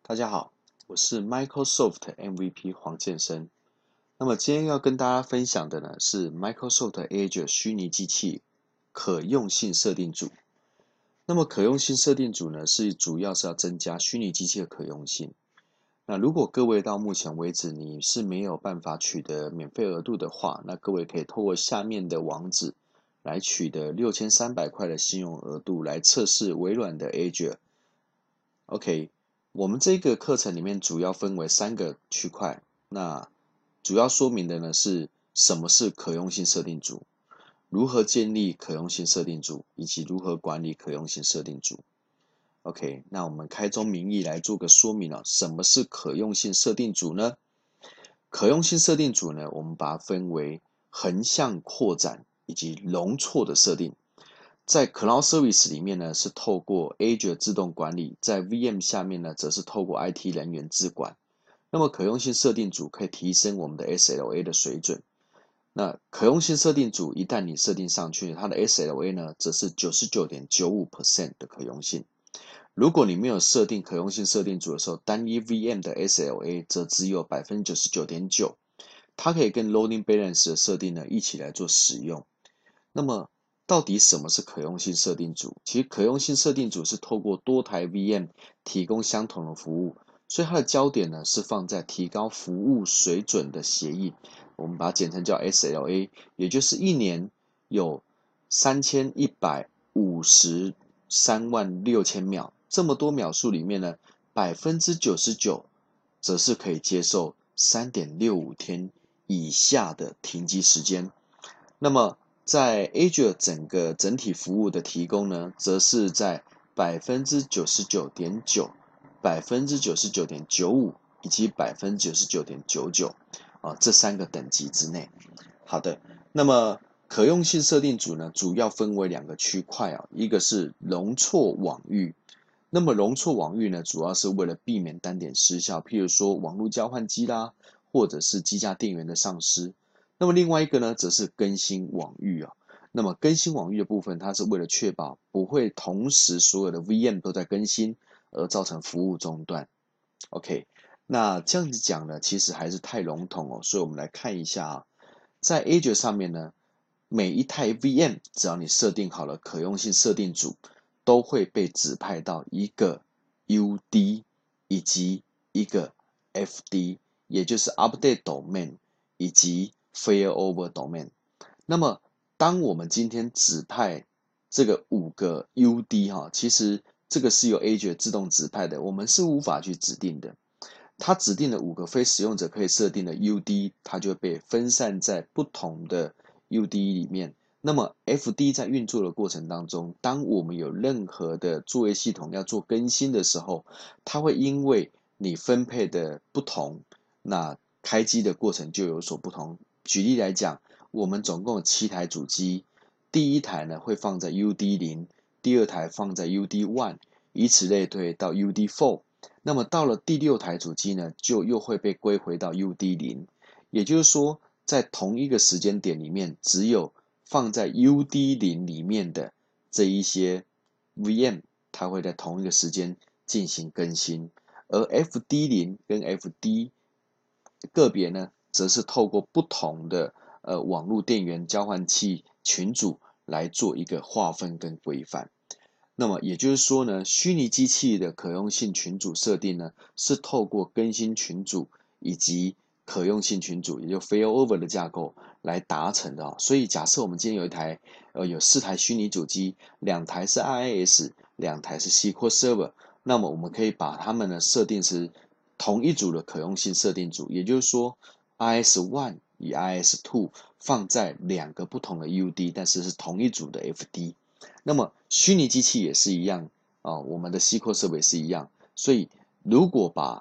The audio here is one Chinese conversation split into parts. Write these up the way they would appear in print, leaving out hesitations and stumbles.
大家好，我是 Microsoft MVP 黄建生。那么今天要跟大家分享的呢是 Microsoft Azure 虚拟机器可用性设定组。那么可用性设定组呢主要是要增加虚拟机器的可用性。那如果各位到目前为止你是没有办法取得免费额度的话，那各位可以透过下面的网址来取得6300块的信用额度来测试微软的 Azure。OK，我们这个课程里面主要分为3个区块，那主要说明的呢是什么是可用性设定组，如何建立可用性设定组，以及如何管理可用性设定组。OK，那我们开宗明义来做个说明哦，什么是可用性设定组呢？可用性设定组呢，我们把它分为横向扩展以及容错的设定。在 Cloud Service 里面呢，是透过 Azure 自动管理；在 VM 下面呢，则是透过 IT 人员自管。那么可用性设定组可以提升我们的 SLA 的水准。那可用性设定组一旦你设定上去，它的 SLA 呢，则是99.95% 的可用性。如果你没有设定可用性设定组的时候，单一 VM 的 SLA 则只有 99.9%，它可以跟 Loading Balance 的设定呢一起来做使用。那么到底什么是可用性设定组？其实可用性设定组是透过多台 VM 提供相同的服务，所以它的焦点呢是放在提高服务水准的协议，我们把它简称叫 SLA， 也就是一年有31536000秒，这么多秒数里面呢，99%则是可以接受3.65天以下的停机时间。那么在 Azure 整体服务的提供呢，则是在99.9%、99.95%以及99.99%这3个等级之内。好的，那么可用性设定组呢，主要分为2个区块啊，一个是容错网域。那么容错网域呢，主要是为了避免单点失效，譬如说网络交换机啦，或者是机架电源的丧失。那么另外一个呢，则是更新网域啊。那么更新网域的部分，它是为了确保不会同时所有的 VM 都在更新，而造成服务中断。OK，那这样子讲呢，其实还是太笼统哦，所以我们来看一下啊，在 Azure 上面呢，每一台 VM 只要你设定好了可用性设定组，都会被指派到一个 UD 以及一个 FD，也就是 Update Domain 以及 Failover Domain。那么，当我们今天指派这个5个 UD 哈，其实这个是由 Azure 自动指派的，我们是无法去指定的。它指定的5个非使用者可以设定的 UD，它就会被分散在不同的 UD 里面。那么 FD 在运作的过程当中，当我们有任何的作业系统要做更新的时候，它会因为你分配的不同，那开机的过程就有所不同。举例来讲，我们总共有7台主机，第一台呢会放在 UD0，第2台放在 UD1，以此类推到 UD4。那么到了第6台主机呢，就又会被归回到 UD0，也就是说，在同一个时间点里面，只有放在 UD0里面的这一些 VM，它会在同一个时间进行更新，而 FD0 跟 FD 个别呢，则是透过不同的网络电源交换器群组来做一个划分跟规范。那么也就是说呢，虚拟机器的可用性群组设定呢，是透过更新群组以及可用性群组，也就 failover 的架构来达成的。所以假设我们今天有4台虚拟主机，2台是 IIS， 2台是 SQL Server， 那么我们可以把它们呢设定是同一组的可用性设定组，也就是说 IIS1 与 IIS2 放在2个不同的 UD， 但是是同一组的 FD。那么虚拟机器也是一样我们的 SQL Server 也是一样，所以如果把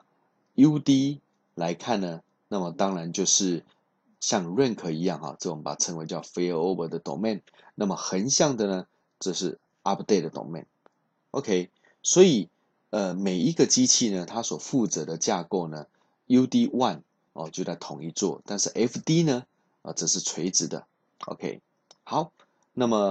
UD 来看呢，那么当然就是像 rank 一样这我们把它称为叫 failover 的 domain。那么横向的呢，这是 update 的 domain。OK， 所以每一个机器呢，它所负责的架构呢，UD1 就在同一座，但是 FD 呢则是垂直的。OK， 好，那么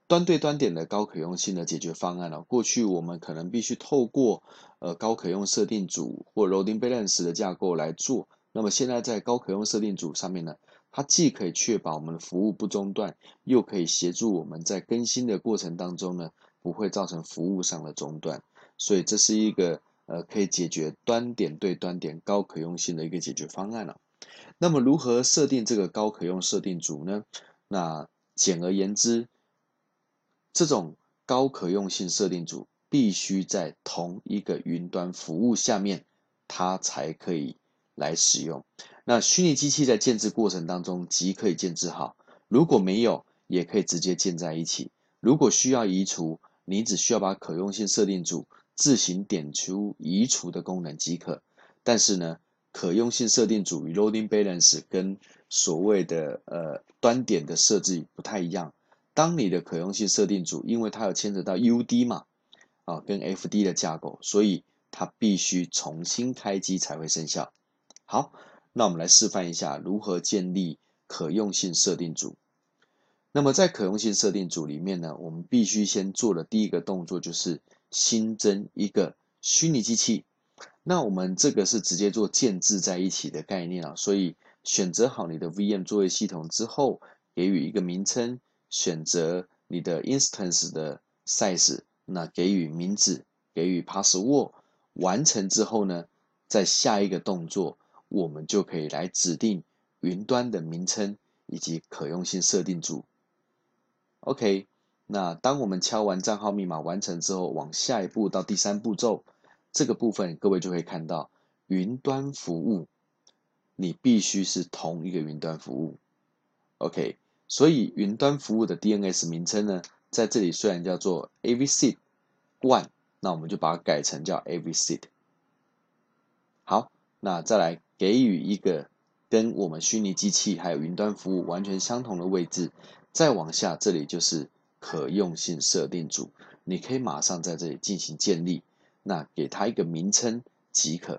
端对端点的高可用性的解决方案过去我们可能必须透过高可用设定组或 loading balance 的架构来做。那么现在在高可用设定组上面呢，它既可以确保我们的服务不中断，又可以协助我们在更新的过程当中呢，不会造成服务上的中断。所以这是一个可以解决端点对端点高可用性的一个解决方案那么如何设定这个高可用设定组呢？那简而言之，这种高可用性设定组必须在同一个云端服务下面，它才可以来使用。那虚拟机器在建制过程当中即可以建制好，如果没有，也可以直接建在一起。如果需要移除，你只需要把可用性设定组自行点出移除的功能即可。但是呢，可用性设定组与 loading balance 跟所谓的端点的设置不太一样。当你的可用性设定组，因为它有牵扯到 UD 嘛，跟 FD 的架构，所以它必须重新开机才会生效。好，那我们来示范一下如何建立可用性设定组。那么在可用性设定组里面呢，我们必须先做的第一个动作就是新增一个虚拟机器。那我们这个是直接做建置在一起的概念所以选择好你的 VM 作业系统之后，给予一个名称，选择你的 instance 的 size，那给予名字，给予 password， 完成之后呢，在下一个动作，我们就可以来指定云端的名称以及可用性设定组。OK， 那当我们敲完账号密码完成之后，往下一步到第3步骤，这个部分各位就会看到云端服务，你必须是同一个云端服务。OK， 所以云端服务的 DNS 名称呢，在这里虽然叫做 AVSeed One， 那我们就把它改成叫 AVSeed。好，那再来给予一个跟我们虚拟机器还有云端服务完全相同的位置，再往下，这里就是可用性设定组，你可以马上在这里进行建立，那给它一个名称即可。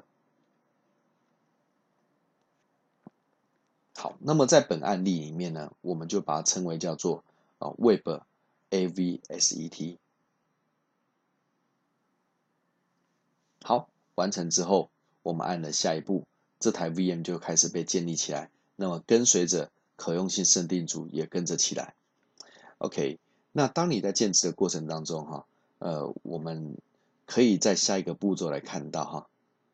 好，那么在本案例里面呢，我们就把它称为叫做Web AVSET。好，完成之后，我们按了下一步，这台 VM 就开始被建立起来。那么跟随着可用性设定组也跟着起来。OK，那当你在建置的过程当中我们可以在下一个步骤来看到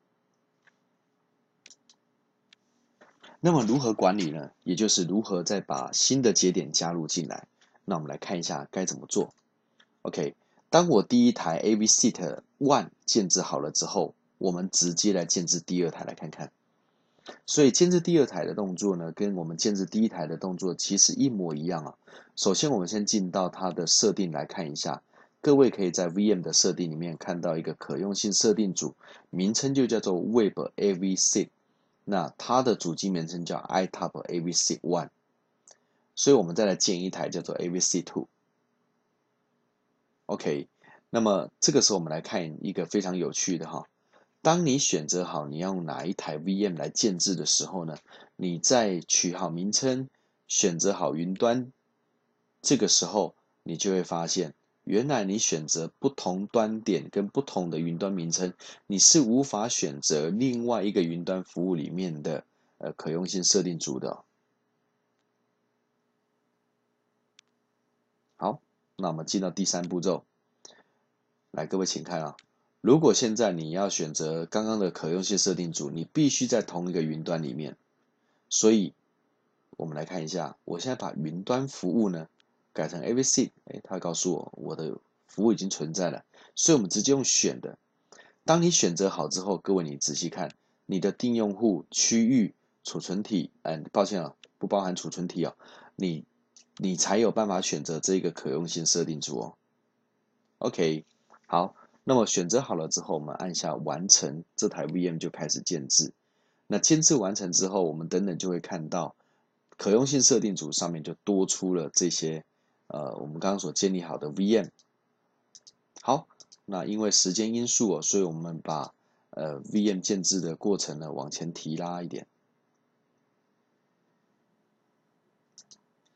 那么如何管理呢？也就是如何再把新的节点加入进来。那我们来看一下该怎么做。OK，当我第一台 AVSeed One 建置好了之后，我们直接来建置第2台来看看。所以建置第2台的动作呢，跟我们建置第1台的动作其实一模一样首先，我们先进到它的设定来看一下。各位可以在 VM 的设定里面看到一个可用性设定组，名称就叫做 Web AVSeed。那它的主机名称叫 iTop AVSeed One。所以我们再来建一台叫做 AVSeed Two。OK， 那么这个时候我们来看一个非常有趣的当你选择好你要用哪一台 VM 来建置的时候呢，你在取好名称，选择好云端，这个时候你就会发现，原来你选择不同端点跟不同的云端名称，你是无法选择另外一个云端服务里面的可用性设定组的好，那我们进到第3步骤，来各位请看如果现在你要选择刚刚的可用性设定组，你必须在同一个云端里面。所以，我们来看一下，我现在把云端服务呢改成 AVSeed，它告诉我的服务已经存在了，所以我们直接用选的。当你选择好之后，各位你仔细看，你的定用户区域储存体，抱歉不包含储存体你才有办法选择这个可用性设定组OK，好。那么选择好了之后，我们按下完成，这台 VM 就开始建置。那建置完成之后，我们等等就会看到可用性设定组上面就多出了这些我们刚刚所建立好的 VM。好，那因为时间因素所以我们把VM 建置的过程呢往前提拉一点。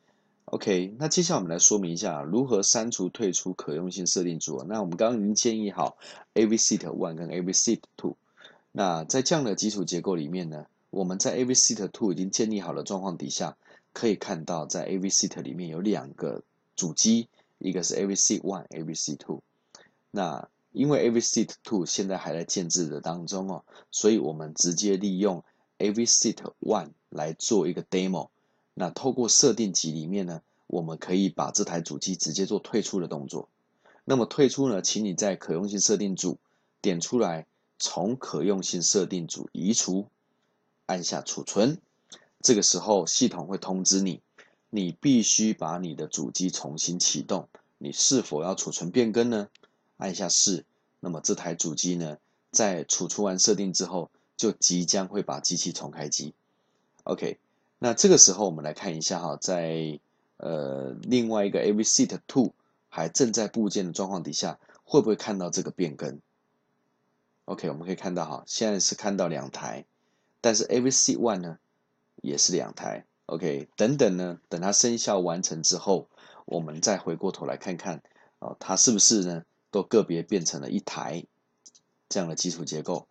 OK，那接下来我们来说明一下如何删除退出可用性设定组。那我们刚刚已经建议好 AVSeat One 跟 AVSeat Two。那在这样的基础结构里面呢，我们在 AVSeat Two 已经建立好的状况底下，可以看到在 AVSeat 里面有两个主机，一个是 AVSeat One、AVSeat Two。那因为 AVSeat Two 现在还在建制的当中哦，所以我们直接利用 AVSeat One 来做一个 demo。那透过设定集里面呢，我们可以把这台主机直接做退出的动作。那么退出呢，请你在可用性设定组点出来，从可用性设定组移除，按下储存。这个时候系统会通知你，你必须把你的主机重新启动。你是否要储存变更呢？按下是。那么这台主机呢，在储存完设定之后，就即将会把机器重开机。OK，那这个时候我们来看一下哈，在另外一个 AVSeat Two 还正在部件的状况底下，会不会看到这个变更？OK，我们可以看到哈，现在是看到两台，但是 AVSeat One 呢也是两台。OK，等等呢，等它生效完成之后，我们再回过头来看看，它是不是呢都个别变成了一台这样的基础结构。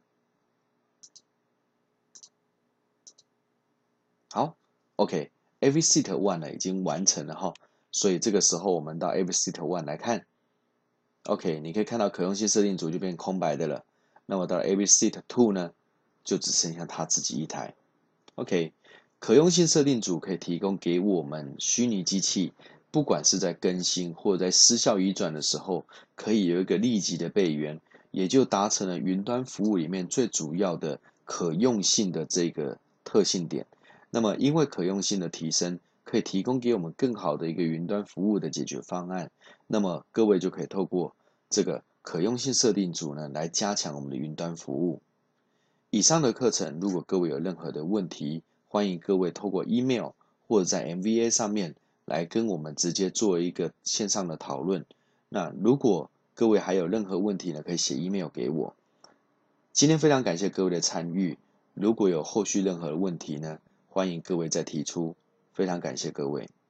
好，OK，AVSeat One 呢已经完成了哈，所以这个时候我们到 AVSeat One 来看，OK，你可以看到可用性设定组就变空白的了。那么到 AVSeat Two 呢，就只剩下它自己一台。OK，可用性设定组可以提供给我们虚拟机器，不管是在更新或者在失效移转的时候，可以有一个立即的备援，也就达成了云端服务里面最主要的可用性的这个特性点。那么因为可用性的提升，可以提供给我们更好的一个云端服务的解决方案。那么各位就可以透过这个可用性设定组呢，来加强我们的云端服务。以上的课程，如果各位有任何的问题，欢迎各位透过 email 或者在 MVA 上面来跟我们直接做一个线上的讨论。那如果各位还有任何问题呢，可以写 email 给我。今天非常感谢各位的参与，如果有后续任何的问题呢，欢迎各位再提出。非常感谢各位。